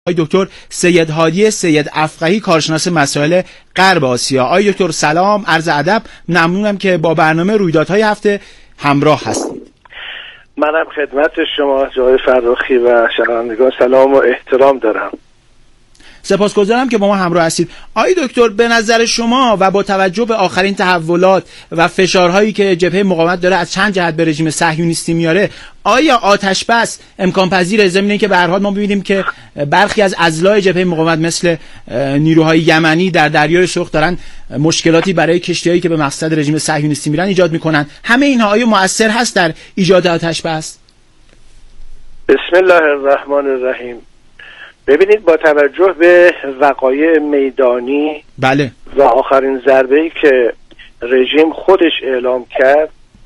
آقای دکتر سید هادی سید افقهی، کارشناس مسائل غرب آسیا. آقای دکتر سلام، عرض ادب، ممنونم که با برنامه رویدادهای هفته همراه هستید. منم خدمت شما جای فراخی و شنوندگان سلام و احترام دارم. سپاسگزارم که با ما همراه هستید. آقای دکتر، به نظر شما و با توجه به آخرین تحولات و فشارهایی که جبهه مقاومت داره از چند جهت به رژیم صهیونیستی میاره، آیا آتش بس امکان پذیره؟ ضمن اینکه به هر حال ما ببینیم که برخی از اضلاع جبهه مقاومت مثل نیروهای یمنی در دریای سرخ دارن مشکلاتی برای کشتی‌هایی که به مقصد رژیم صهیونیستی میرن ایجاد میکنن، همه اینها آیا مؤثر هست در ایجاد آتش بس؟ بسم الله الرحمن الرحیم. ببینید، با توجه به وقایع میدانی بله و آخرین ضربه‌ای که رژیم خودش اعلام کرد،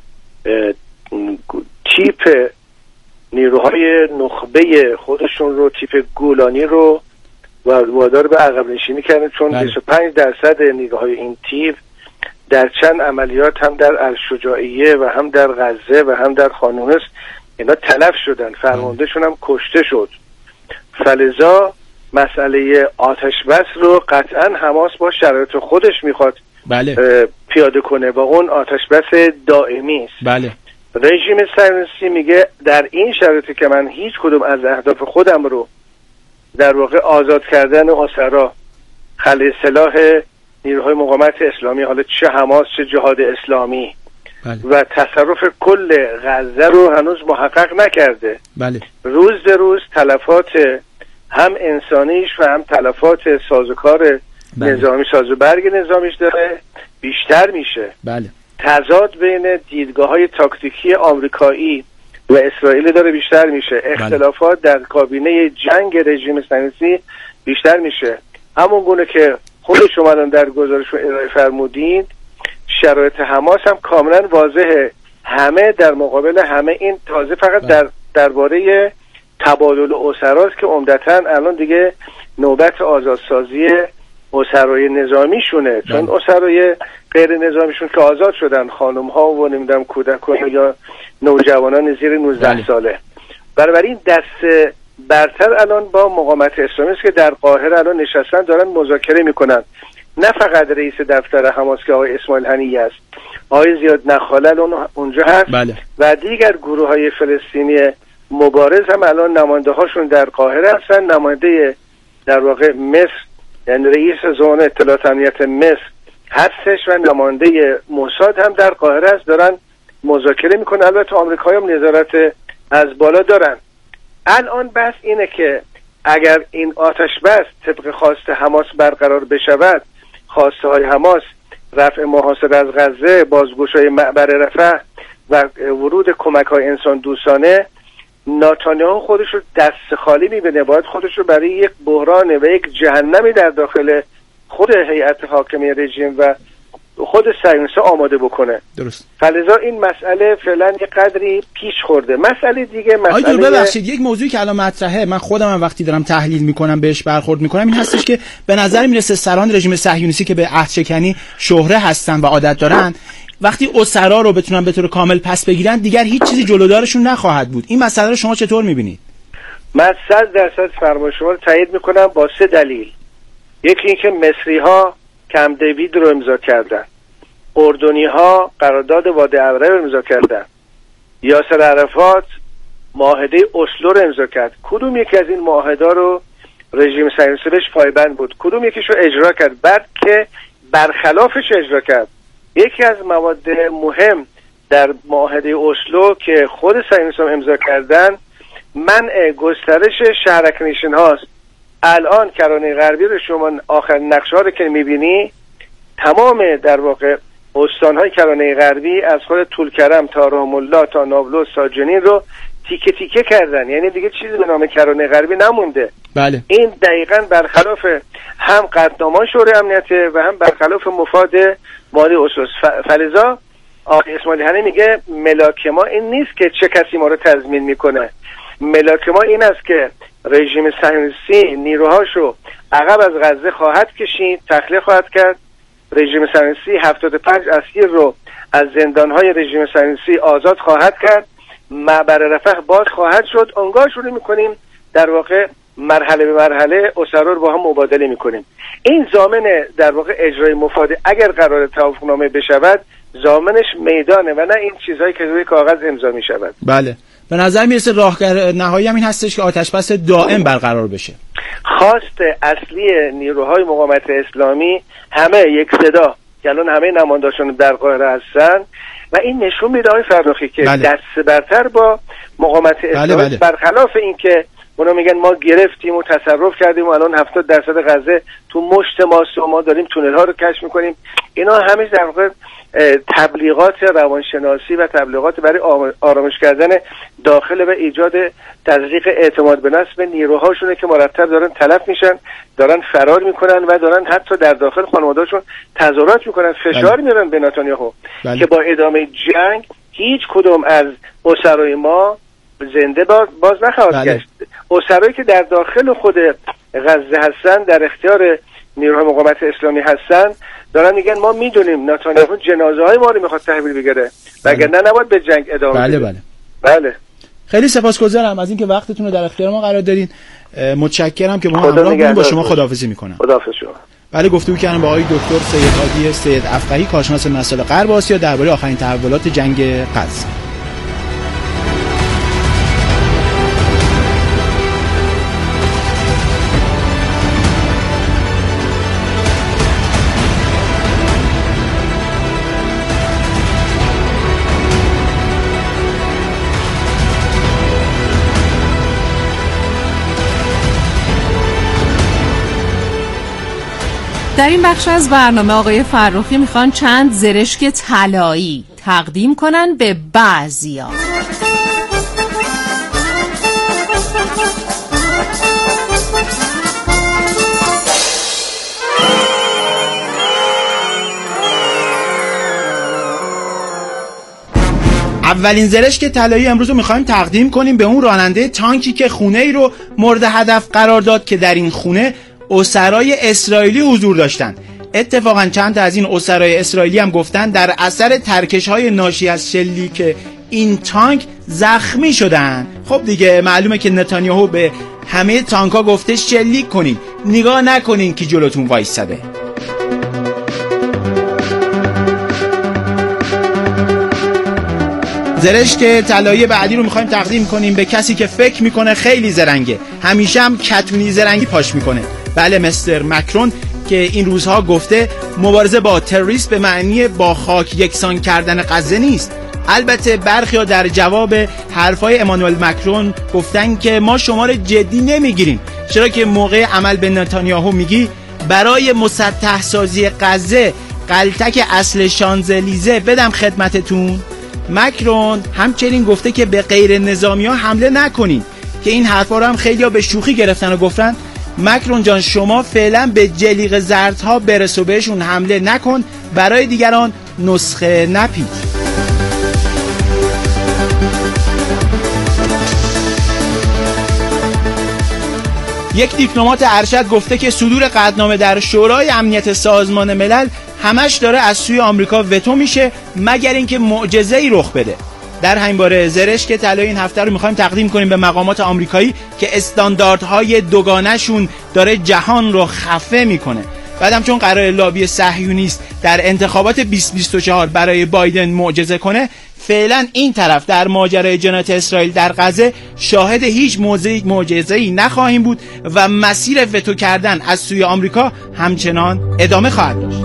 تیپ نیروهای نخبه خودشون رو، تیپ گولانی رو وادار به عقب نشینی کردن، چون 25% نیروهای این تیپ در چند عملیات هم در الشجاعیه و هم در غزه و هم در خان یونس اینا تلف شدن، فرماندهشون هم کشته شد. فلذا مسئله آتش بس رو قطعا حماس با شرایط خودش میخواد پیاده کنه و اون آتش بس دائمی است. بله. رژیم صهیونیستی میگه در این شرایطی که من هیچ کدوم از اهداف خودم رو، در واقع آزاد کردن اسرا، خلع سلاح نیروهای مقاومت اسلامی، حالا چه حماس چه جهاد اسلامی، و تصرف کل غزه رو هنوز محقق نکرده. بله. روز به روز تلفات هم انسانیش و هم تلفات سازوکار نظامی، سازوبرگ نظامیش داره بیشتر میشه. بله. تضاد بین دیدگاه‌های تاکتیکی آمریکایی و اسرائیل داره بیشتر میشه. اختلافات در کابینه جنگ رژیم صهیونیستی بیشتر میشه. همون گونه که خود شما در گزارشتون ارائه فرمودید، شرایط حماس هم کاملا واضحه. همه در مقابل همه. این تازه فقط درباره تبادل اسراست که عمدتاً الان دیگه نوبت آزادسازی اسرای نظامیشونه، چون اسرای غیر نظامیشون که آزاد شدن، خانم ها و نمیدونم کودکان یا نوجوانان زیر 19 ساله. بنابراین دست برتر الان با مقاومت اسلامی است که در قاهره الان نشستن دارن مذاکره میکنن. نه فقط رئیس دفتر حماس که آقای اسماعیل هنیه است، آقای زیاد نخالل اونجا هست. بله. و دیگر گروه های فلسطینی مبارز هم الان نماینده هاشون در قاهره هستن. نماینده در واقع مصر، یعنی رئیس زمان اطلاعات امنیت مصر هستش و نماینده موساد هم در قاهره است، دارن مذاکره میکنن. البته آمریکایی هم نظارت از بالا دارن. الان بس اینه که اگر این آتش بس طبق خواست حماس برقرار بشود، خواسته های حماس رفع محاصره از غزه، بازگشایی معبر رفح و ورود کمک های انسان دوستانه، نتانیاهو خودش رو دست خالی میبینه. باید خودش رو برای یک بحران و یک جهنمی در داخل خود هیئت حاکمه رژیم و خود صهیونیست‌ها آماده بکنه. درست. فلذا این مسئله فعلا یک قدری پیش خورده. مسئله دیگه، مسئله ببخشید، یک موضوعی که الان مطرحه، من خودم هم وقتی دارم تحلیل میکنم بهش برخورد میکنم، این هستش که به نظر میرسه سران رژیم صهیونیستی که به عهدشکنی شهره هستن و عادت دارن، وقتی اسرا رو بتونن به طور کامل پس بگیرن دیگر هیچ چیزی جلودارشون نخواهد بود. این مسئله رو شما چطور میبینید؟ من 100% فرمای شما رو تایید میکنم با 3 دلیل. یکی اینکه مصری‌ها کمپ دیوید رو امضا کردن، اردنی‌ها قرارداد وادی عبره رو امضا کردن، یاسر عرفات معاهده اسلو رو امضا کرد. کدوم یکی از این معاهده رو رژیم صهیونیستی بهش پایبند بود؟ کدوم یکیش رو اجرا کرد؟ بعد که برخلافش اجرا کرد. یکی از مواد مهم در معاهده اسلو که خود صهیونیست‌ها امضا کردن، منع گسترش شهرک نشین هاست. الان کرانه غربی رو شما آخرین نقشه ها رو که میبینی، تمام در واقع استانهای کرانه غربی از خود طولکرم تا رام الله تا نابلس تا جنین رو تیکه تیکه کردن. یعنی دیگه چیزی به نام کرانه غربی نمونده. بله. این دقیقاً برخلاف هم قطعنامه‌های شورای امنیته و هم برخلاف مفاد مالی اسس. فلذا آقای اسماعیل هنیه میگه ملاک ما این نیست که چه کسی ما رو تضمین میکنه. ملاک ما این است که رژیم صهیونیستی نیروهاشو عقب از غزه خواهد کشید، تخلیه خواهد کرد. رژیم صهیونیستی 75 اسیر رو از زندانهای رژیم صهیونیستی آزاد خواهد کرد. معبر رفح باز خواهد شد. اونگاه شروع میکنیم در واقع مرحله به مرحله اسرا رو با هم مبادله میکنیم. این ضامن در واقع اجرای مفاده اگر قرار توافقنامه بشود ضامنش میدانه و نه این چیزهایی که روی کاغذ امضا میشود. بله، به نظر میرسه راه نهایی هم این هستش که آتشبس دائم برقرار بشه. خواست اصلی نیروهای مقاومت اسلامی همه یک صدا که الان همه نمایندگان در قاهره هستن و این نشون میده آقای فرخی که دست برتر با مقاومت اسلامی برخلاف این که اونا میگن ما گرفتیم و تصرف کردیم و الان 70% غزه تو مشت ماست و ما داریم تونل ها رو کشف میکنیم. اینا همه در واقع تبلیغات روانشناسی و تبلیغات برای آرامش کردن داخل و ایجاد تزریق اعتماد به نفس به نیروهاشونه که مرتب دارن تلف میشن، دارن فرار میکنن و دارن حتی در داخل خانواده‌شون تظاهرات میکنن، فشار میارن به نتانیاهو که با ادامه جنگ هیچ کدوم از اسرای ما زنده باز نخواهد گشت. اسرایی که در داخل خود غزه هستن در اختیار نیروهای مقاومت اسلامی هستن دارن میگن ما میدونیم نتانیاهو جنازه های ما رو میخواد تحویل بگیره وگرنه نباید به جنگ ادامه بده. بله. خیلی سپاسگزارم از اینکه وقتتون رو در اختیار ما قرار دادین. متشکرم که با ما همراه بودین. با شما خداحافظی میکنم. خداحافظ شما. بله، گفتگو کردم با آقای دکتر سید هادی سید افقهی، کارشناس مسائل غرب آسیا درباره آخرین تحولات جنگ غزه. در این بخش از برنامه آقای فرخی میخوان چند زرشک طلایی تقدیم کنن به بعضیا. اولین زرشک طلایی امروز رو میخوایم تقدیم کنیم به اون راننده تانکی که خونه ای رو مورد هدف قرار داد که در این خونه اسرای اسرائیلی حضور داشتن. اتفاقا چند تا از این اسرای اسرائیلی هم گفتن در اثر ترکش‌های ناشی از شلیک این تانک زخمی شدن. خب دیگه معلومه که نتانیاهو به همه تانک‌ها گفته شلیک کنین، نگاه نکنین که جلوتون وایساده. زرشک طلایی بعدی رو میخوایم تقدیم کنیم به کسی که فکر میکنه خیلی زرنگه، همیشه هم کتونی زرنگی پاش میکنه. بله، مستر مکرون که این روزها گفته مبارزه با تروریست به معنی با خاک یکسان کردن غزه نیست. البته برخیا در جواب حرفای امانوئل مکرون گفتن که ما شما رو جدی نمیگیریم، چرا که موقع عمل به نتانیاهو میگی برای مسطح سازی غزه قلتک اصل شانزلیزه بدم خدمتتون. مکرون همچنین گفته که به غیر نظامی ها حمله نکنین، که این حرفا رو هم خیلی‌ها به شوخی گرفتن و گفتن مکرون جان شما فعلا به جلیق زردها برس و بهشون حمله نکن، برای دیگران نسخه نپیچ. یک دیپلمات ارشد گفته که صدور قطعنامه در شورای امنیت سازمان ملل همش داره از سوی آمریکا وتو میشه مگر اینکه معجزه‌ای رخ بده. در همین باره زرشک طلایی این هفته رو میخوایم تقدیم کنیم به مقامات آمریکایی که استانداردهای دوگانه‌شون داره جهان رو خفه میکنه. بعدم چون قرار لابی صهیونیست در انتخابات 2024 برای بایدن معجزه کنه، فعلا این طرف در ماجرای جنایت اسرائیل در غزه شاهد هیچ معجزه‌ای نخواهیم بود و مسیر وتو کردن از سوی آمریکا همچنان ادامه خواهد داشت.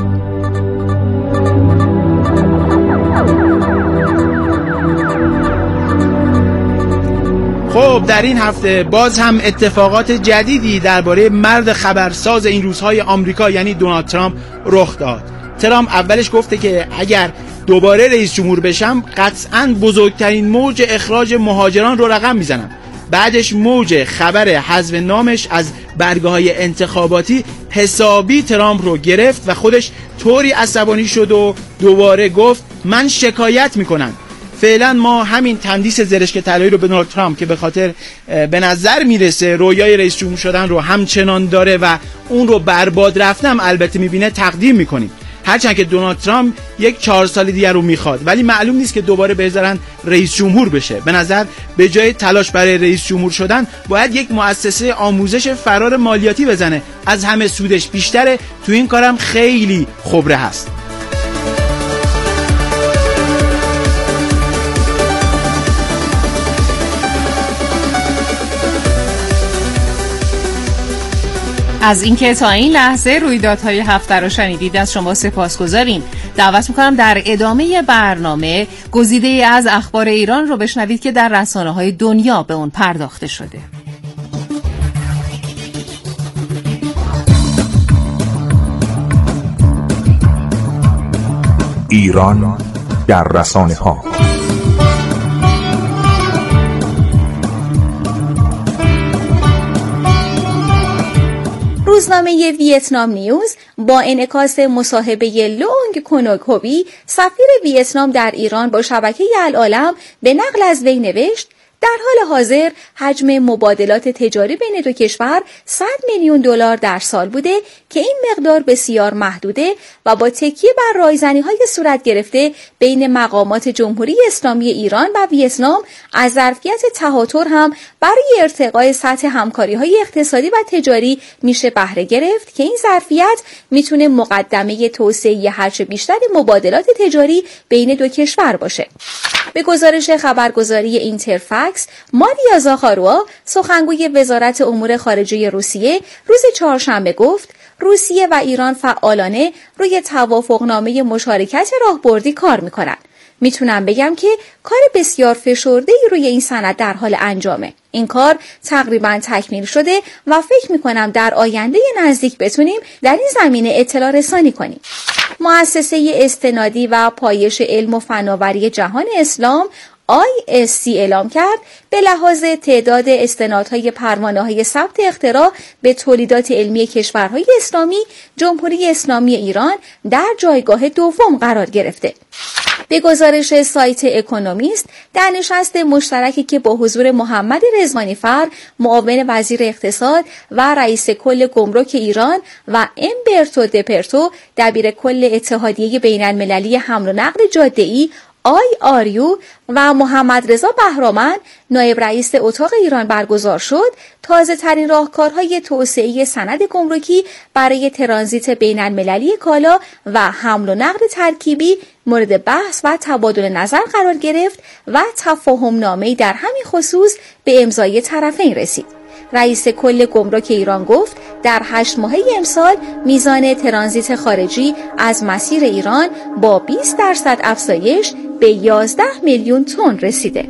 خب در این هفته باز هم اتفاقات جدیدی درباره مرد خبرساز این روزهای آمریکا یعنی دونالد ترامپ رخ داد. ترامپ اولش گفته که اگر دوباره رئیس جمهور بشم قطعاً بزرگترین موج اخراج مهاجران رو رقم میزنم. بعدش موج خبر حذف نامش از برگه‌های انتخاباتی حسابی ترامپ رو گرفت و خودش طوری عصبانی شد و دوباره گفت من شکایت میکنم. فعلا ما همین تندیس زرشک طلایی رو به دونالد ترامپ که به خاطر به نظر میرسه رویای رئیس جمهور شدن رو همچنان داره و اون رو برباد رفتن البته میبینه تقدیم میکنیم. هرچند که دونالد ترامپ یک 4 سال دیگر رو میخواد، ولی معلوم نیست که دوباره بذارن رئیس جمهور بشه. به نظر به جای تلاش برای رئیس جمهور شدن باید یک مؤسسه آموزش فرار مالیاتی بزنه، از همه سودش بیشتره، تو این کارم خیلی خبره هست. از اینکه تا این لحظه رویدادهای هفته رو شنیدید از شما سپاسگزاریم. دعوت میکنم در ادامه برنامه گزیده‌ای از اخبار ایران رو بشنوید که در رسانه‌های دنیا به اون پرداخته شده. ایران در رسانه‌ها. روزنامه ویتنام نیوز با انعکاس مصاحبه لونگ کنوکوبی سفیر ویتنام در ایران با شبکه العالم به نقل از وی نوشت: در حال حاضر حجم مبادلات تجاری بین دو کشور 100 میلیون دلار در سال بوده که این مقدار بسیار محدوده و با تکیه بر رایزنی‌های صورت گرفته بین مقامات جمهوری اسلامی ایران و ویتنام از ظرفیت تهاتر هم برای ارتقای سطح همکاری‌های اقتصادی و تجاری میشه بهره گرفت که این ظرفیت میتونه مقدمه توسعه هرچه بیشتر مبادلات تجاری بین دو کشور باشه. به گزارش خبرگزاری اینترفکس، ماریا زاخاروا سخنگوی وزارت امور خارجه روسیه روز چهارشنبه گفت روسیه و ایران فعالانه روی توافقنامه مشارکت راهبردی کار میکنند. میتونم بگم که کار بسیار فشرده‌ای روی این سند در حال انجامه. این کار تقریباً تکمیل شده و فکر میکنم در آینده نزدیک بتونیم در این زمینه اطلاع رسانی کنیم. مؤسسه استنادی و پایش علم و فناوری جهان اسلام ISC اعلام کرد به لحاظ تعداد استنادهای پروانه‌های ثبت اختراع به تولیدات علمی کشورهای اسلامی، جمهوری اسلامی ایران در جایگاه دوم قرار گرفته. به گزارش سایت اکونومیست، در نشست مشترکی که با حضور محمد رضوانی فر، معاون وزیر اقتصاد و رئیس کل گمرک ایران و امبرتو دپرتو، دبیر کل اتحادیه بین‌المللی حمل و نقل جاده‌ای IRU و محمد رضا بهرامند، نایب رئیس اتاق ایران برگزار شد، تازه ترین راهکارهای توسعه سند گمرکی برای ترانزیت بین‌المللی کالا و حمل و نقل ترکیبی مورد بحث و تبادل نظر قرار گرفت و تفاهم‌نامه‌ای در همین خصوص به امضای طرفین رسید. رئیس کل گمرک ایران گفت در 8 ماهه امسال میزان ترانزیت خارجی از مسیر ایران با 20% افزایش به 11 میلیون تن رسیده.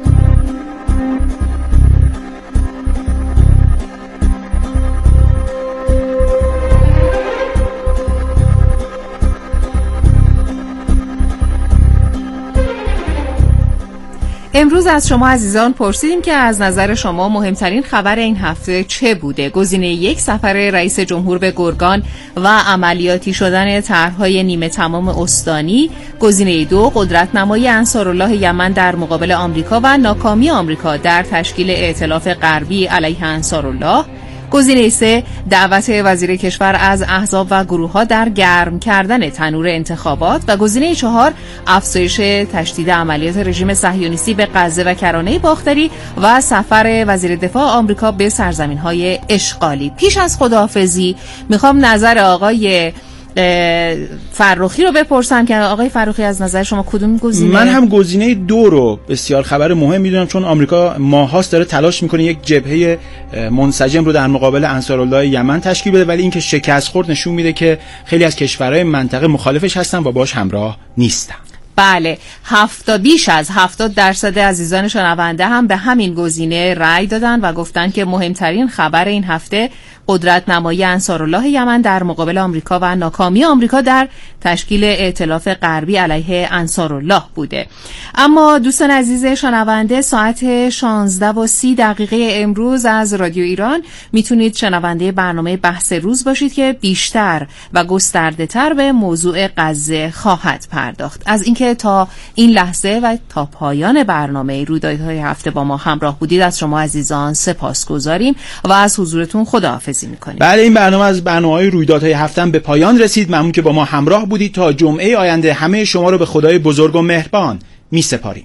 امروز از شما عزیزان پرسیدیم که از نظر شما مهمترین خبر این هفته چه بوده؟ گزینه 1 سفر رئیس جمهور به گرگان و عملیاتی شدن طرح‌های نیمه تمام استانی، گزینه 2 قدرت‌نمایی انصارالله یمن در مقابل آمریکا و ناکامی آمریکا در تشکیل ائتلاف غربی علیه انصارالله، گزینه 3 دعوت وزیر کشور از احزاب و گروه‌ها در گرم کردن تنور انتخابات و گزینه 4 افزایش تشدید عملیات رژیم صهیونیستی به غزه و کرانه باختری و سفر وزیر دفاع آمریکا به سرزمین‌های اشغالی. پیش از خداحافظی میخوام نظر آقای فرخی رو بپرسم که آقای فرخی از نظر شما کدوم گزینه؟ من هم گزینه 2 رو بسیار خبر مهم میدونم، چون آمریکا ماهاست داره تلاش میکنه یک جبهه منسجم رو در مقابل انصارالله یمن تشکیل بده، ولی اینکه شکست خورد نشون میده که خیلی از کشورهای منطقه مخالفش هستن و باش همراه نیستن. بله، بیش از 70% عزیزان شنونده هم به همین گزینه رأی دادن و گفتن که مهمترین خبر این هفته قدرت نمایی انصارالله یمن در مقابل آمریکا و ناکامی آمریکا در تشکیل ائتلاف غربی علیه انصارالله بوده. اما دوستان عزیز شنونده، ساعت 16:30 امروز از رادیو ایران میتونید شنونده برنامه بحث روز باشید که بیشتر و گسترده تر به موضوع غزه خواهد پرداخت. از اینکه اینکه تا این لحظه و تا پایان برنامه رویدادهای هفته با ما همراه بودید از شما عزیزان سپاسگزاریم و از حضورتون خداحافظی میکنیم. بله، این برنامه از برنامه‌های رویدادهای هفته به پایان رسید. ممنون که با ما همراه بودید. تا جمعه آینده همه شما رو به خدای بزرگ و مهربان می‌سپاریم.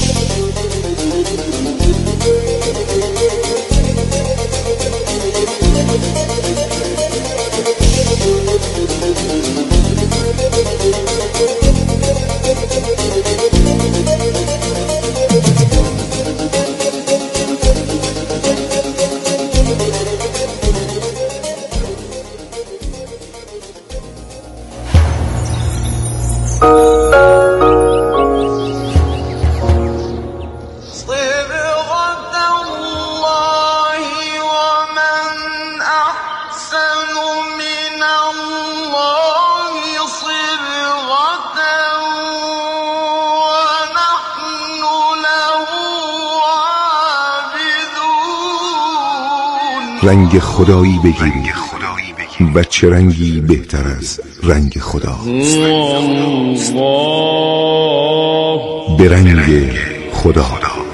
رنگ خدایی بگیرید و چه رنگی بهتر از رنگ خدا. به رنگ خدا.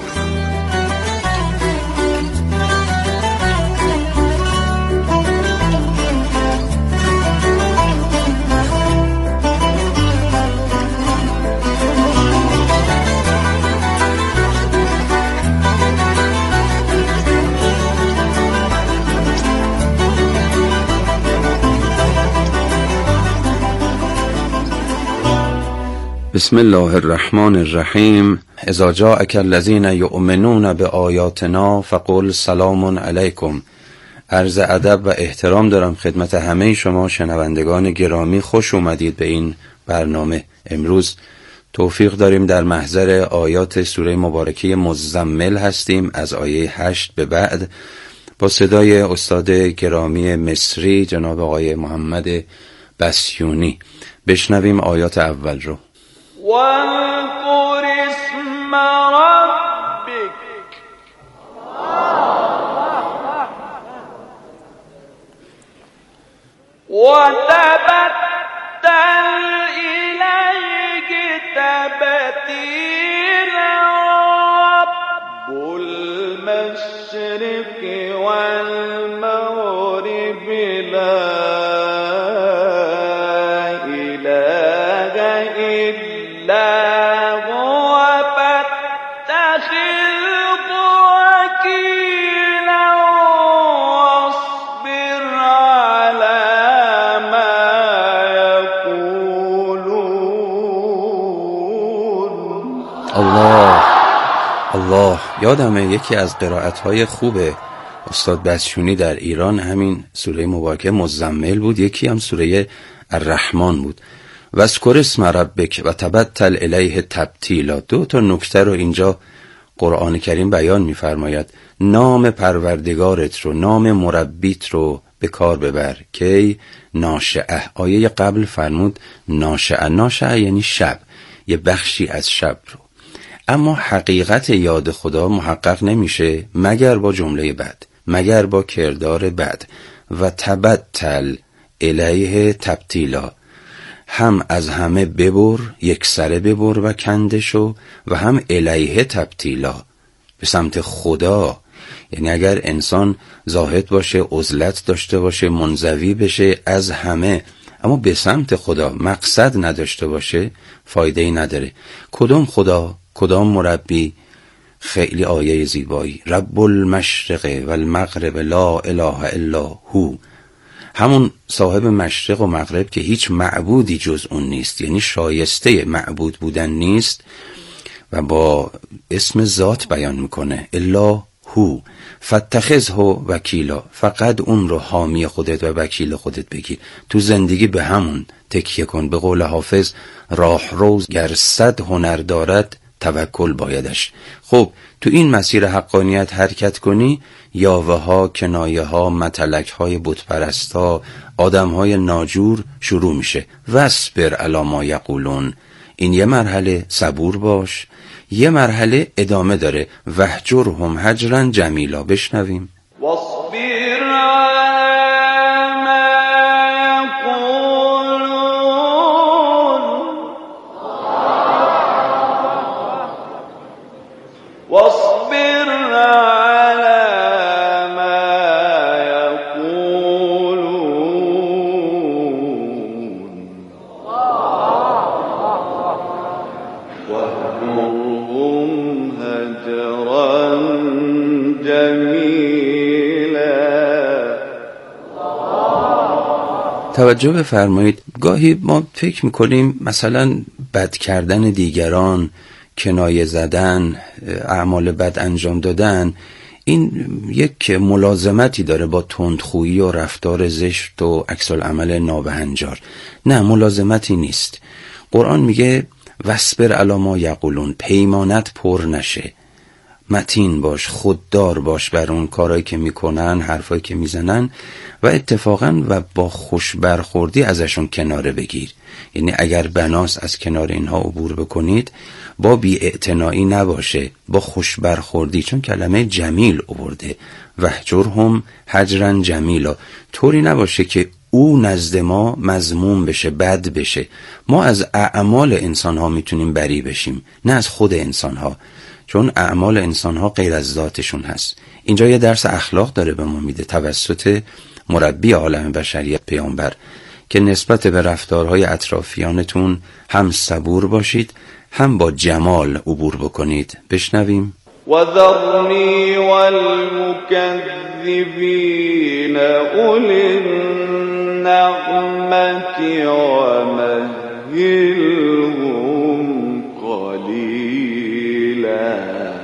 بسم الله الرحمن الرحیم. اذا جاءک الذین یؤمنون بآیاتنا فقل سلام علیکم. عرض ادب و احترام دارم خدمت همه شما شنوندگان گرامی. خوش اومدید به این برنامه. امروز توفیق داریم در محضر آیات سوره مبارکه مزمل هستیم، از آیه 8 به بعد، با صدای استاد گرامی مصری جناب آقای محمد بسیونی. بشنویم آیات اول رو. واذكر اسم ربك وتبتل إليه تبتيلا رب المشرق والمغرب لا إله إلا هو فاتخذه وكيلا واصبر على ما يقولون. الله. یادمه یکی از قرائت‌های خوب استاد بسیونی در ایران همین سوره مبارکه مزمل بود، یکی هم سوره الرحمن بود. واذکر اسم ربک و تبتل الیه تبتیلا. دو تا نکته رو اینجا قرآن کریم بیان می‌فرماید. نام پروردگارت رو، نام مربیت رو به کار ببر که ناشئه. آیه قبل فرمود ناشئه. ناشئه یعنی شب، یه بخشی از شب رو. اما حقیقت یاد خدا محقق نمیشه مگر با جمله بعد، مگر با کردار بعد. و تبتل الیه تبتیلا. هم از همه ببر، یک سره ببر و کندشو، و هم الیه تبتیلا، به سمت خدا. یعنی اگر انسان زاهد باشه، عزلت داشته باشه، منزوی بشه از همه، اما به سمت خدا مقصد نداشته باشه، فایده‌ای نداره. کدام خدا، کدام مربی؟ خیلی آیه زیبایی. رب المشرق و المغرب لا اله الا هو. همون صاحب مشرق و مغرب که هیچ معبودی جز اون نیست، یعنی شایسته معبود بودن نیست، و با اسم ذات بیان میکنه الا هو. فاتخذه وکیلا. فقط اون رو حامی خودت و وکیل خودت بگیر. تو زندگی به همون تکیه کن. به قول حافظ راه روز گر 100 هنر دارد توکل بایدش. خب تو این مسیر حقانیت حرکت کنی، یاوه ها، کنایه ها، متلک های بت پرست ها، آدم های ناجور شروع میشه. واصبر علی ما یقولون. این یه مرحله، صبور باش. یه مرحله ادامه داره، وهجرهم هجرا جمیلا. بشنویم. واصبر على ما يقولون توجه بفرمایید، گاهی ما فکر میکنیم مثلا بد کردن دیگران، کنایه زدن، اعمال بد انجام دادن، این یک ملازمتی داره با تندخویی و رفتار زشت و عکس العمل نابهنجار. نه، ملازمتی نیست. قرآن میگه واصبر علی ما یقولون، پیمانت پر نشه، متین باش، خوددار باش بر اون کارهایی که میکنن، حرفایی که میزنن، و اتفاقا و با خوش برخوردی ازشون کناره بگیر. یعنی اگر بناس از کنار اینها عبور بکنید، با بی‌اعتنایی نباشه، با خوش برخوردی، چون کلمه جمیل آورده، وهجرهم هجرا جمیلا، طوری نباشه که او نزد ما مذموم بشه، بد بشه. ما از اعمال انسان ها میتونیم بری بشیم، نه از خود انسان ها، چون اعمال انسان ها غیر از ذاتشون هست. اینجا یه درس اخلاق داره به ما میده توسط مربی عالم بشریت پیامبر، که نسبت به رفتارهای اطرافیانتون هم صبور باشید، هم با جمال عبور بکنید. بشنویم. وذرني والمكذبين أولي النعمة ومهلهم قلیلا.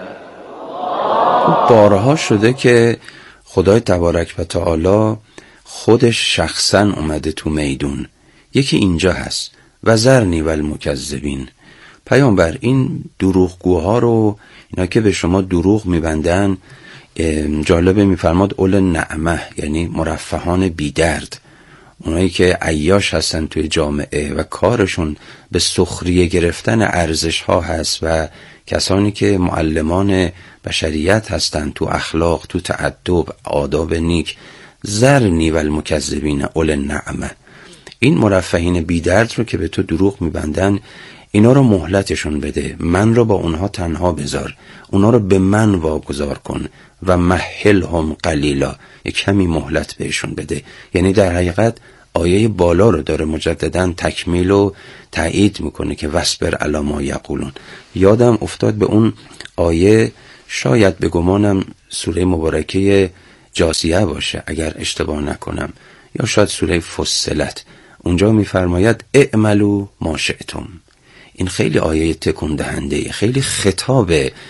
بارها شده که خدای تبارک و تعالی خودش شخصا اومده تو میدون. یکی اینجا هست، وذرنی والمکذبین. پیامبر این دروغگوها رو، اینا که به شما دروغ میبندن، جالبه میفرماد اول نعمه، یعنی مرفهان بیدرد، اونایی که عیاش هستن توی جامعه و کارشون به سخریه گرفتن ارزش ها هست، و کسانی که معلمان بشریت هستن تو اخلاق، تو تأدب، آداب نیک. ذرنی والمکذبین اول نعمه، این مرفهین بیدرد رو که به تو دروغ میبندن، اینا رو مهلتشون بده، من رو با اونها تنها بذار، اونا رو به من واگذار کن، و مهلهم قلیلا، یک کمی مهلت بهشون بده. یعنی در حقیقت آیه بالا رو داره مجددا تکمیل و تایید میکنه که واصبر علی ما یقولون. یادم افتاد به اون آیه، شاید به گمانم سوره مبارکه جاثیه باشه اگر اشتباه نکنم، یا شاید سوره فصلت. اونجا میفرماید اعملوا ما شئتم. این خیلی آیه تکون دهنده، خیلی خطاب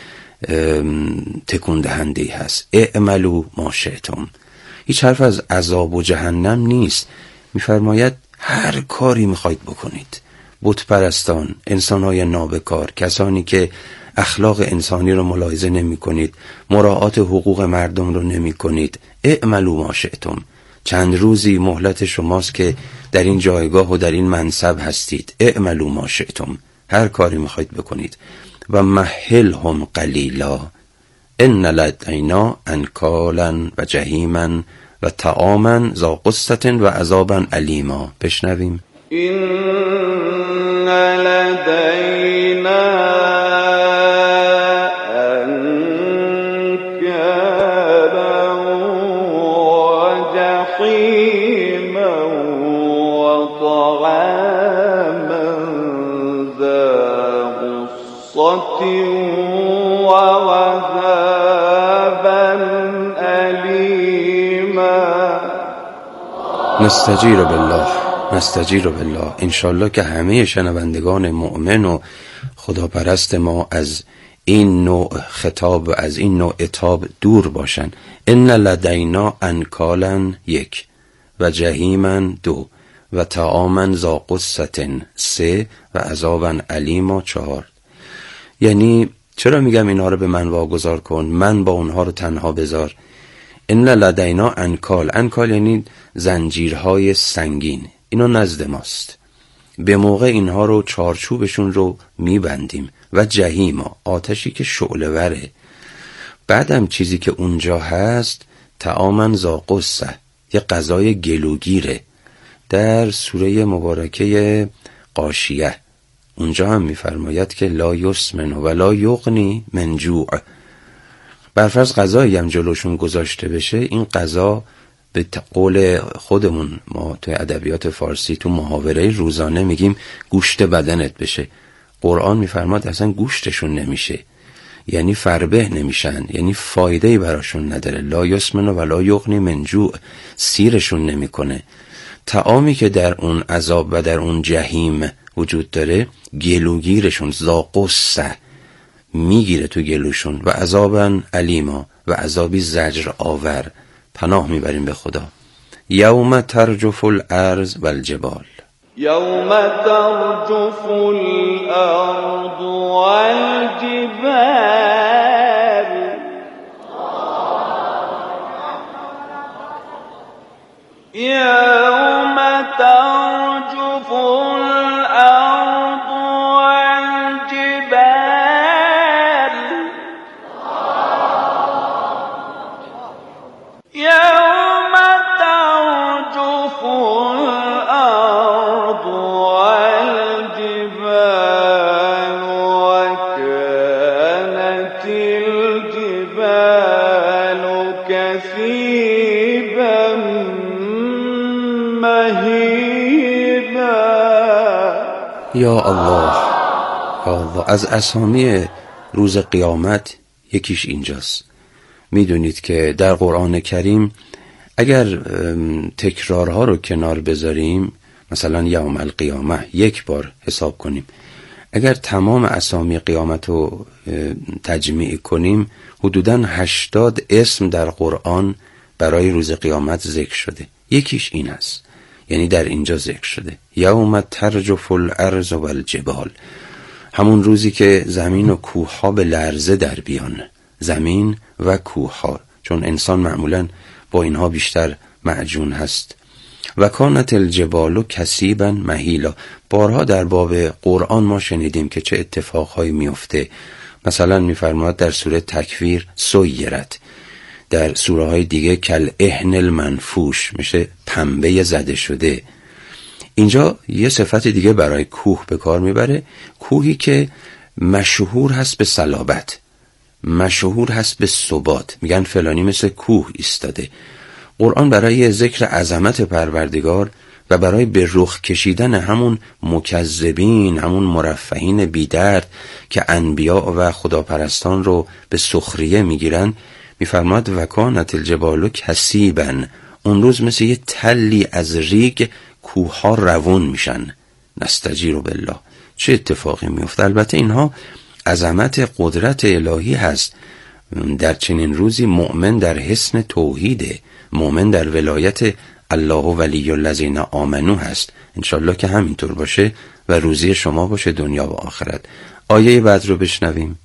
تکون دهنده هست. اعملوا ما شئتم، هیچ حرف از عذاب و جهنم نیست. میفرماید هر کاری میخواید بکنید. بت پرستان، انسانهای نابکار، کسانی که اخلاق انسانی رو ملاحظه نمی کنید، مراعات حقوق مردم رو نمی کنید، اعملوا ما شئتم. چند روزی مهلت شماست که در این جایگاه و در این منصب هستید. اعملوا ما شئتم، هر کاری میخواید بکنید. و مهلهم قلیلا ان لدینا انکالا و جهیما و طعاما ذا غصة و عذابا الیما. بشنویم. این لدینا نستجیر بالله، نستجیر بالله. انشالله که همه شنوندگان مؤمن و خداپرست ما از این نوع خطاب و از این نوع عتاب دور باشن. ان لدینا انکالا 1 و جهیما 2 و طعاما ذا غصة 3 و عذابا الیما 4. یعنی چرا میگم اینا رو به من واگذار کن، من با اونها رو تنها بذار. ان لدینا انکال، انکال یعنی زنجیرهای سنگین، اینا نزد ماست، به موقع اینها رو چارچوبشون رو میبندیم. و جهیما، آتشی که شعله وره. بعدم چیزی که اونجا هست طعاما ذا غصة، یه غذای گلوگیره. در سوره مبارکه غاشیه اونجا هم میفرماید که لا یسمن و لا یغنی من جوع. برفرض غذایی هم جلوشون گذاشته بشه، این غذا به قول خودمون، ما توی ادبیات فارسی تو محاوره روزانه میگیم گوشت بدنت بشه. قرآن میفرماد اصلا گوشتشون نمیشه، یعنی فربه نمیشن، یعنی فایده‌ای براشون نداره. لا یسمن و لا یغنی من جوع، سیرشون نمیکنه. طعامی که در اون عذاب و در اون جهیم وجود داره گلوگیرشون زاقصه میگیره تو گلوشون و عذابن علیما و عذابی زجر آور. پناه میبریم به خدا. یوم ترجف الارض والجبال، یوم ترجف الارض والجبال، یوم ترجف الارض والجبال، یوم ترجف الارض والجبال، وكانت الجبال كثيبا یا الله. یا الله. از اسامی روز قیامت یکیش اینجاست. میدونید که در قرآن کریم اگر تکرارها رو کنار بذاریم، مثلا یوم القیامه یک بار حساب کنیم، اگر تمام اسامی قیامت رو تجمیع کنیم، حدوداً 80 اسم در قرآن برای روز قیامت ذکر شده. یکیش این است، یعنی در اینجا ذکر شده یوم ترجف الارض والجبال، همون روزی که زمین و کوه ها به لرزه در بیان، زمین و کوه ها، چون انسان معمولاً با اینها بیشتر معجون هست. و کانت الجبال کثیبا مهیلا، بارها در باب قرآن ما شنیدیم که چه اتفاقهایی میفته. مثلا میفرماد در سوره تکویر سیرت، در سوره های دیگه کل اهن المنفوش، میشه پنبه زده شده. اینجا یه صفت دیگه برای کوه به کار میبره، کوهی که مشهور هست به صلابت، مشهور هست به ثبات، میگن فلانی مثل کوه ایستاده. قرآن برای ذکر عظمت پروردگار و برای به رخ کشیدن همون مکذبین، همون مرفهین بیدرد که انبیاء و خداپرستان رو به سخریه میگیرن، میفرماد و کانت الجبال کثیبا، اون روز مثل یه تلی از ریگ کوه ها روون میشن. نستجیر بالله، چه اتفاقی میفته؟ البته اینها عظمت قدرت الهی هست. در چنین روزی مؤمن در حسن توحیده، مؤمن در ولایت الله ولی الذین آمنو هست. انشالله که همینطور باشه و روزی شما باشه دنیا و آخرت. آیه بعد رو بشنویم.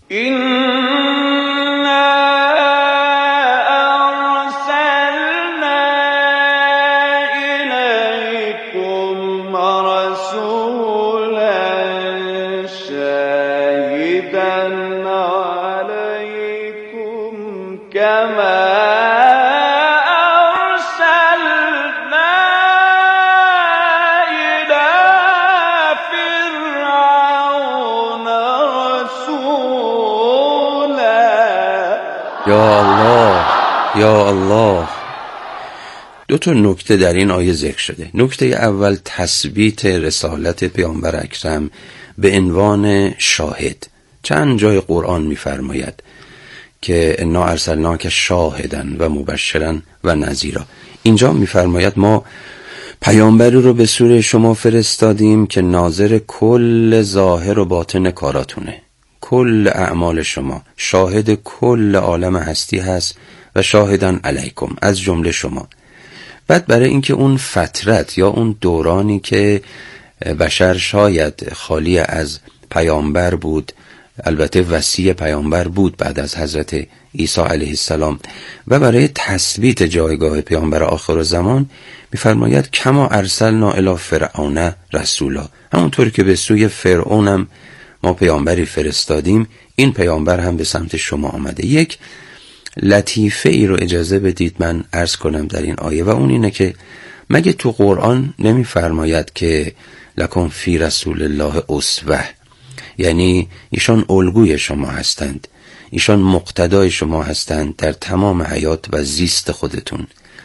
یا الله. دو تا نکته در این آیه ذکر شده. نکته اول تثبیت رسالت پیامبر اکرم به عنوان شاهد. چند جای قرآن می‌فرماید که انا ارسلناک شاهدا و مبشرا و نذیرا. اینجا می‌فرماید ما پیامبری رو به سوی شما فرستادیم که ناظر کل ظاهر و باطن کاراتونه، کل اعمال شما، شاهد کل عالم هستی هست و شاهدان علیکم، از جمله شما. بعد برای اینکه اون فترت یا اون دورانی که بشر شاید خالی از پیامبر بود، البته وصی پیامبر بود بعد از حضرت عیسی علیه السلام، و برای تثبیت جایگاه پیامبر آخر زمان می‌فرماید کما ارسلنا الی فرعون رسولا، همونطور که به سوی فرعونم ما پیامبری فرستادیم، این پیامبر هم به سمت شما آمده. یک لطیفه ای رو اجازه بدید من عرض کنم در این آیه، و اون اینه که مگه تو قرآن نمی‌فرماید که لکم فی رسول الله اسوه، یعنی ایشان الگوی شما هستند، ایشان مقتدای شما هستند در تمام حیات و زیست خودتون.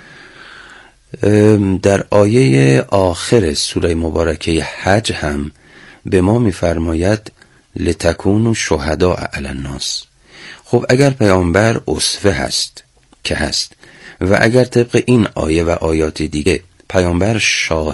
در آیه آخر سوره مبارکه حج هم به ما می‌فرماید لتکونوا شهداء علی الناس. خب اگر پیامبر اسوه هست که هست، و اگر طبق این آیه و آیات دیگه پیامبر شاهد